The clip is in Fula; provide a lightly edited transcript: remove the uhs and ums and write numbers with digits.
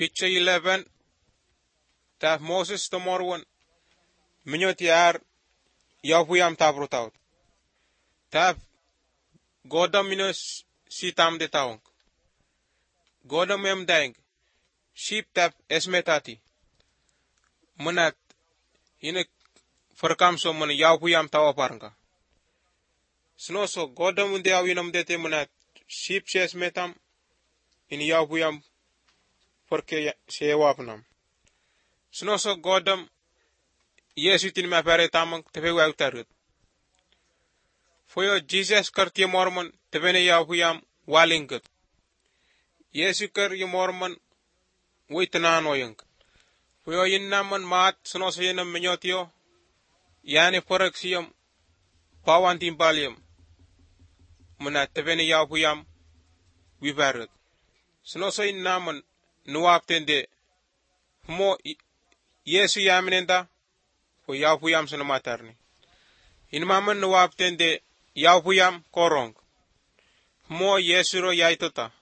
Picture 11. Taf Moses tomorwan. Minyot yar yawpuyam tabrotaut. Taf godam minus sitam de taong. Godam em daeng. Sheep taf esmetati. Manat inek farkam so man yawpuyam tawaparanga. Snoso godam unde awinam dete manat sheep ses metam in yawpuyam porque se wapnam. Snoso godam Yesu tin ma pare tamang tepe wa utarut. Foyo Jesus kar ti mormon tepe ne yawpuyam walingut. Yesu kar y mormon witnan oyang. Foyo yinnaman maat snoso yinam menyotio yani foraksiyam pawan timpaliam. Muna tepe ne yawpuyam wibarut. Snoso yinnaman nuwaptende mo Yesu yaminenda fo yawpuyam sunu matarni. Inmaman nuwaptende yawpuyam korong. Mo Yesu ro yaitota.